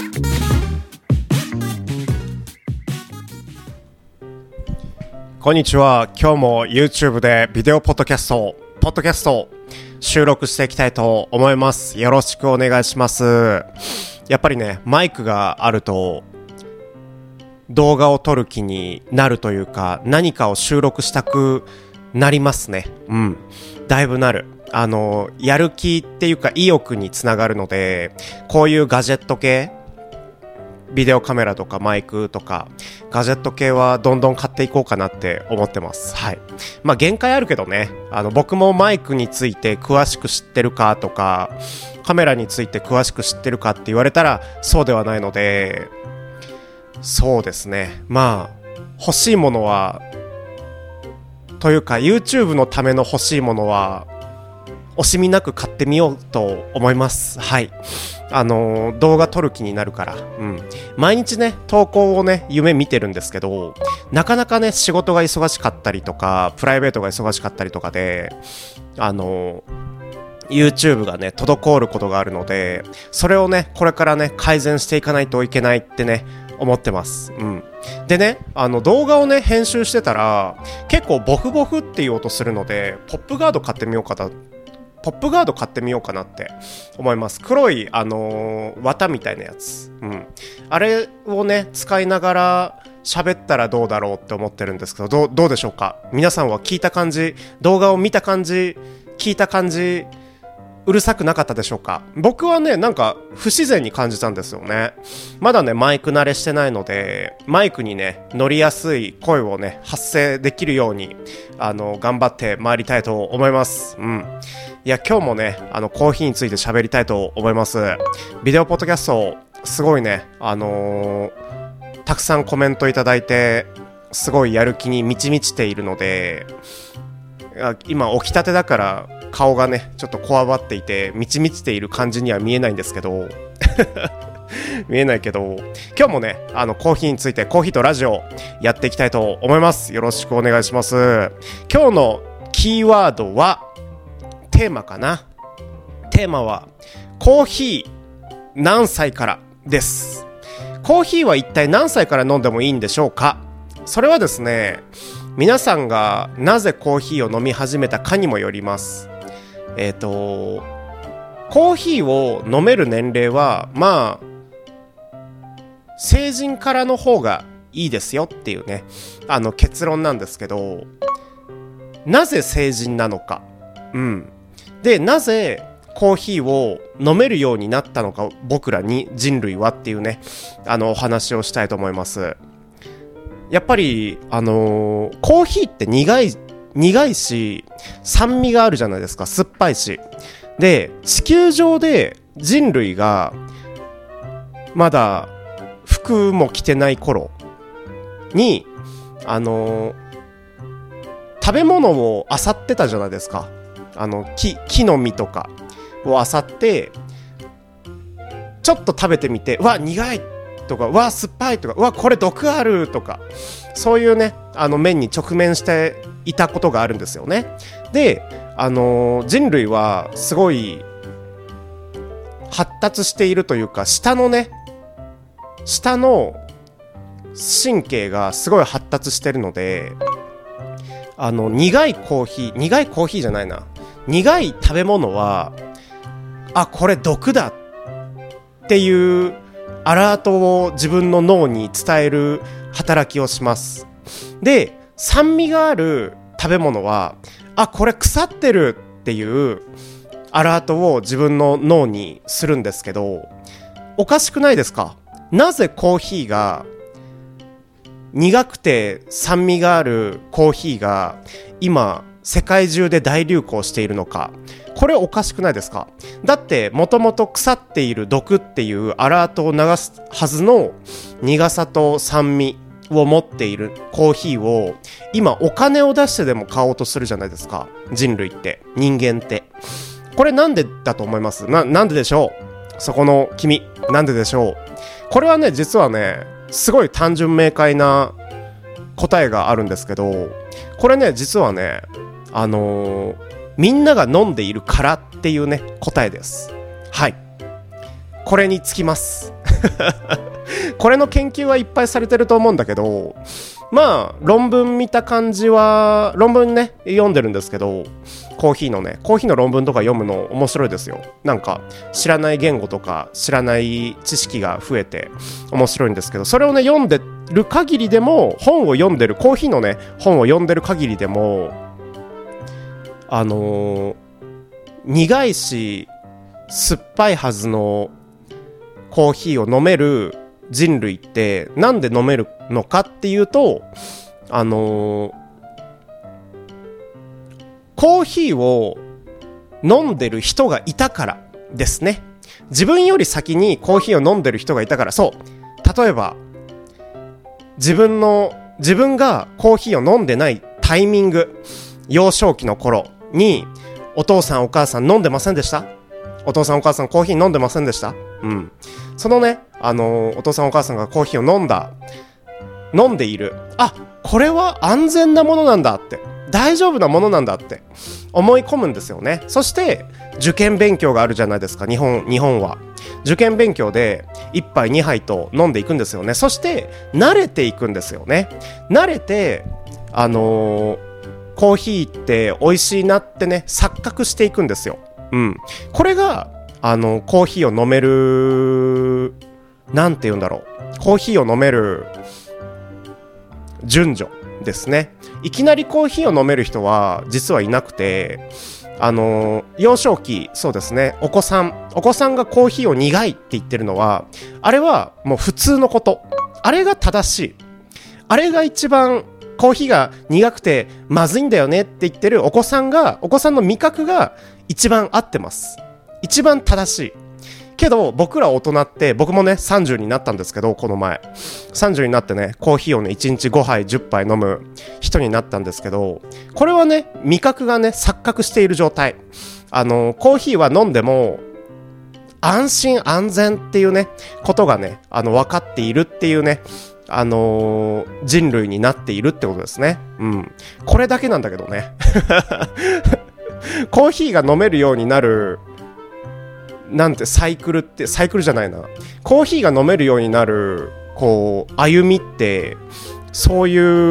こんにちは。今日も YouTube でビデオポッドキャスト収録していきたいと思います。よろしくお願いします。やっぱりね、マイクがあると動画を撮る気になるというか、何かを収録したくなりますね。だいぶなる。やる気っていうか意欲につながるので、こういうガジェット系、ビデオカメラとかマイクとかガジェット系はどんどん買っていこうかなって思ってます。はい。限界あるけどね、僕もマイクについて詳しく知ってるかとか、カメラについて詳しく知ってるかって言われたらそうではないので、そうですね。欲しいものはというか YouTube のための欲しいものは惜しみなく買ってみようと思います。はい。動画撮る気になるから。毎日ね、投稿をね、夢見てるんですけど、なかなかね、仕事が忙しかったりとか、プライベートが忙しかったりとかで、YouTube がね、滞ることがあるので、それをね、これからね、改善していかないといけないってね、思ってます。でね、動画をね、編集してたら、結構ボフボフっていう音するので、ポップガード買ってみようかなって思います。黒い、綿みたいなやつ。あれをね、使いながら喋ったらどうだろうって思ってるんですけど、どうでしょうか？皆さんは聞いた感じ、動画を見た感じ、聞いた感じ、うるさくなかったでしょうか？僕はね、なんか不自然に感じたんですよね。まだね、マイク慣れしてないので、マイクにね、乗りやすい声をね、発声できるように、頑張って参りたいと思います。いや、今日もね、コーヒーについて喋りたいと思います。ビデオポッドキャスト、すごいね、たくさんコメントいただいて、すごいやる気に満ち満ちているので、今起きたてだから顔がねちょっとこわばっていて満ち満ちている感じには見えないんですけど見えないけど、今日もねコーヒーについて、コーヒーとラジオやっていきたいと思います。よろしくお願いします。今日のキーワードはテーマかな。テーマはコーヒー何歳からです。コーヒーは一体何歳から飲んでもいいんでしょうか？それはですね、皆さんがなぜコーヒーを飲み始めたかにもよります。コーヒーを飲める年齢は成人からの方がいいですよっていうね、結論なんですけど、なぜ成人なのか、でなぜコーヒーを飲めるようになったのか、僕らに人類はっていうね、お話をしたいと思います。やっぱりコーヒーって苦いし酸味があるじゃないですか。酸っぱいし。で、地球上で人類がまだ服も着てない頃に食べ物を漁ってたじゃないですか。木の実とかを漁って、ちょっと食べてみて、うわ苦いとか、うわ酸っぱいとか、うわこれ毒あるとか、そういうね面に直面していたことがあるんですよね。で人類はすごい発達しているというか、下の神経がすごい発達してるので、苦いコーヒーじゃないな、苦い食べ物はこれ毒だっていうアラートを自分の脳に伝える働きをします。で、酸味がある食べ物はこれ腐ってるっていうアラートを自分の脳にするんですけど、おかしくないですか？なぜコーヒーが、苦くて酸味があるコーヒーが今世界中で大流行しているのか。これおかしくないですか？だってもともと腐っている毒っていうアラートを流すはずの苦さと酸味を持っているコーヒーを今お金を出してでも買おうとするじゃないですか。人類って、人間って。これなんでだと思います？なんででしょう？そこの君、なんででしょう？これはね、実はね、すごい単純明快な答えがあるんですけど、これね、実はね、みんなが飲んでいるからっていうね、答えです。はい。これにつきます。 これの研究はいっぱいされてると思うんだけど、まあ論文見た感じは、論文ね読んでるんですけど、コーヒーの論文とか読むの面白いですよ。なんか知らない言語とか知らない知識が増えて面白いんですけど、それをね読んでる限りでも、コーヒーのね本を読んでる限りでも、苦いし酸っぱいはずのコーヒーを飲める人類ってなんで飲めるのかっていうと、コーヒーを飲んでる人がいたからですね。自分より先にコーヒーを飲んでる人がいたから。そう、例えば自分がコーヒーを飲んでないタイミング、幼少期の頃にお父さんお母さん飲んでませんでした？お父さんお母さんコーヒー飲んでませんでした？うん。そのね、お父さんお母さんがコーヒーを飲んでいる。あ、これは安全なものなんだって。大丈夫なものなんだって思い込むんですよね。そして受験勉強があるじゃないですか。日本は受験勉強で1杯2杯と飲んでいくんですよね。そして慣れていくんですよね。慣れてコーヒーって美味しいなってね錯覚していくんですよ。うん。これがコーヒーを飲める、なんて言うんだろう、コーヒーを飲める順序ですね。いきなりコーヒーを飲める人は実はいなくて、幼少期、そうですね、お子さんがコーヒーを苦いって言ってるのは、あれはもう普通のこと。あれが正しい。あれが一番コーヒーが苦くてまずいんだよねって言ってるお子さんの味覚が一番合ってます。一番正しい。けど僕ら大人って、僕もね30になったんですけど、この前30になってね、コーヒーをね1日5杯10杯飲む人になったんですけど、これはね味覚がね錯覚している状態。コーヒーは飲んでも安心安全っていうねことがね分かっているっていうね人類になっているってことですね。うん。これだけなんだけどねコーヒーが飲めるようになるなんてサイクルじゃないな。コーヒーが飲めるようになるこう歩みって、そう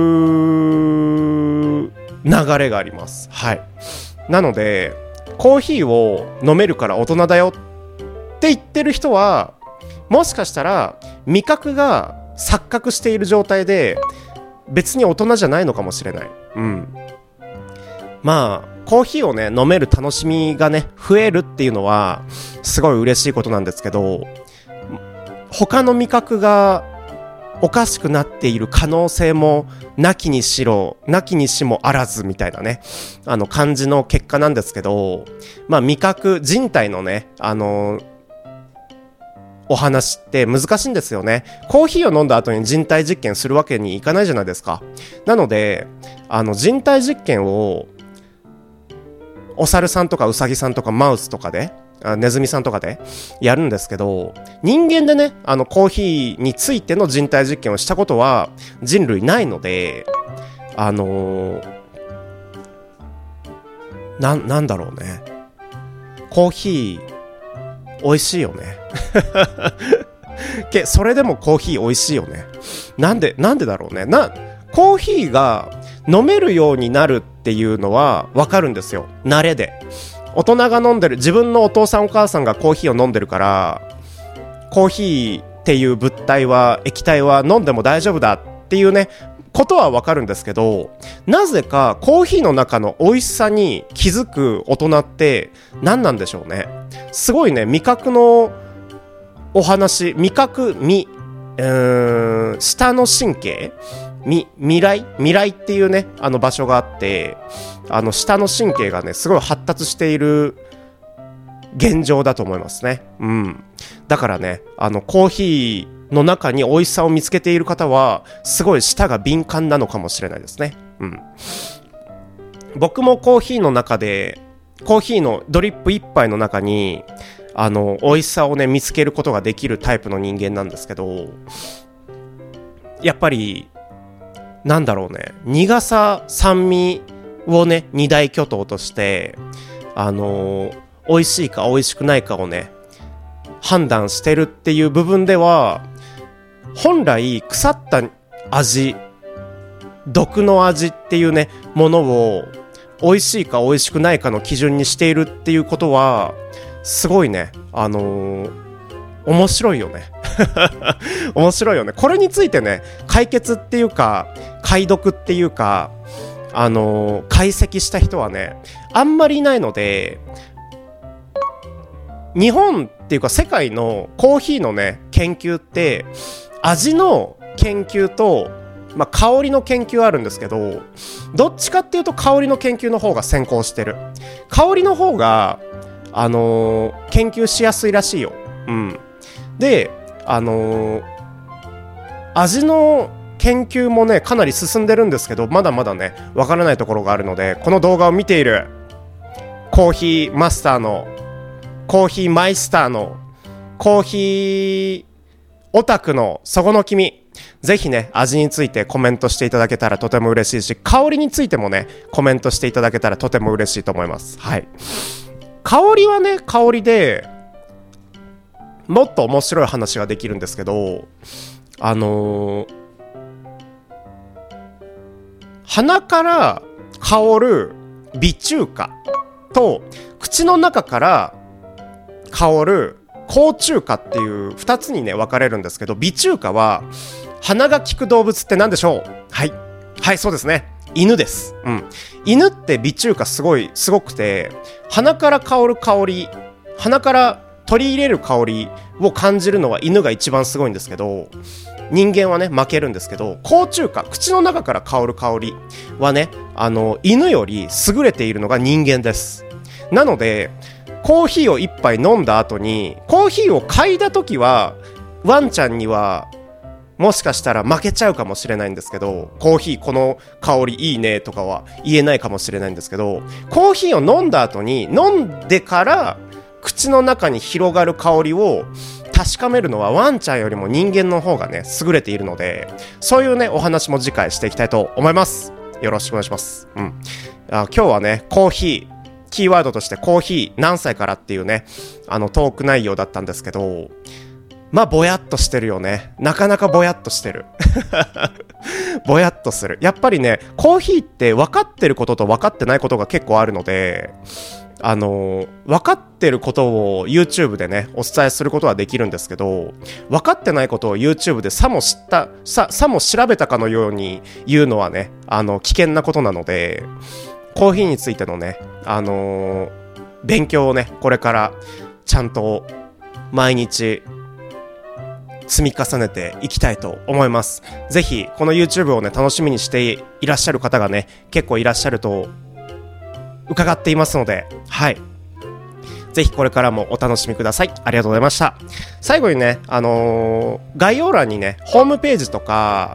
いう流れがあります。はい。なのでコーヒーを飲めるから大人だよって言ってる人は、もしかしたら味覚が錯覚している状態で別に大人じゃないのかもしれない。うん。まあコーヒーをね飲める楽しみがね増えるっていうのはすごい嬉しいことなんですけど、他の味覚がおかしくなっている可能性もなきにしもあらずみたいなね感じの結果なんですけど、まあ味覚人体のねお話って難しいんですよね。コーヒーを飲んだ後に人体実験するわけにいかないじゃないですか。なので人体実験をお猿さんとかウサギさんとかマウスとかでネズミさんとかでやるんですけど、人間でねコーヒーについての人体実験をしたことは人類ないので、なんだろうね、コーヒー美味しいよねそれでもコーヒー美味しいよね。なんでだろうね。コーヒーが飲めるようになるっていうのはわかるんですよ。慣れで。大人が飲んでる、自分のお父さんお母さんがコーヒーを飲んでるから、コーヒーっていう液体は飲んでも大丈夫だっていうねことはわかるんですけど、なぜかコーヒーの中の美味しさに気づく大人って何なんでしょうね。すごいね、味覚のお話、下の神経、未来っていうね場所があって、下の神経がねすごい発達している現状だと思いますね。うん。だからねコーヒーの中に美味しさを見つけている方はすごい舌が敏感なのかもしれないですね。うん。僕もコーヒーのドリップ一杯の中に美味しさをね見つけることができるタイプの人間なんですけど、やっぱりなんだろうね、苦さ酸味をね二大巨頭として美味しいか美味しくないかをね判断してるっていう部分では、本来腐った味、毒の味っていうね、ものを美味しいか美味しくないかの基準にしているっていうことは、すごいね、面白いよね。面白いよね。これについてね、解決っていうか、解読っていうか、解析した人はね、あんまりいないので、日本っていうか世界のコーヒーのね、研究って、味の研究と、香りの研究あるんですけど、どっちかっていうと香りの研究の方が先行してる。香りの方が、研究しやすいらしいよ。うん。で、味の研究もね、かなり進んでるんですけど、まだまだね、わからないところがあるので、この動画を見ているコーヒーマスターの、コーヒーマイスターの、コーヒーオタクのそこの君、ぜひね、味についてコメントしていただけたらとても嬉しいし、香りについてもね、コメントしていただけたらとても嬉しいと思います。はい。香りはね、香りで、もっと面白い話ができるんですけど、鼻から香る微中華と口の中から香る高中華っていう二つにね分かれるんですけど、微中華は鼻が利く動物って何でしょう？はいはい、そうですね、犬です。うん、犬って微中華すごくて、鼻から香る香り、鼻から取り入れる香りを感じるのは犬が一番すごいんですけど、人間はね負けるんですけど、高中華、口の中から香る香りはね、犬より優れているのが人間です。なのでコーヒーを一杯飲んだ後に、コーヒーを嗅いだ時はワンちゃんにはもしかしたら負けちゃうかもしれないんですけど、コーヒーこの香りいいねとかは言えないかもしれないんですけど、コーヒーを飲んだ後に、飲んでから口の中に広がる香りを確かめるのはワンちゃんよりも人間の方がね優れているので、そういうねお話も次回していきたいと思います。よろしくお願いします。今日はねコーヒー、キーワードとしてコーヒー何歳からっていうねトーク内容だったんですけど、ぼやっとしてるよね。なかなかぼやっとしてる。ぼやっとする。やっぱりね、コーヒーって分かってることと分かってないことが結構あるので、分かってることを YouTube でね、お伝えすることはできるんですけど、分かってないことを YouTube でさも調べたかのように言うのはね、危険なことなので、コーヒーについてのね、勉強をね、これからちゃんと毎日積み重ねていきたいと思います。ぜひこの YouTube をね楽しみにしていらっしゃる方がね結構いらっしゃると伺っていますので、はい、ぜひこれからもお楽しみください。ありがとうございました。最後にね、概要欄にねホームページとか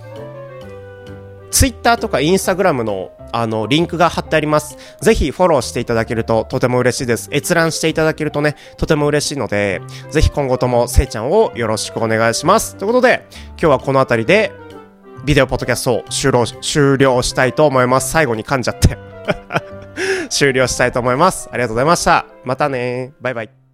Twitter とか Instagram のリンクが貼ってあります。ぜひフォローしていただけるととても嬉しいです。閲覧していただけるとね、とても嬉しいので、ぜひ今後ともせいちゃんをよろしくお願いします。ということで、今日はこの辺りでビデオポッドキャストを終了したいと思います。最後に噛んじゃって。終了したいと思います。ありがとうございました。またね。バイバイ。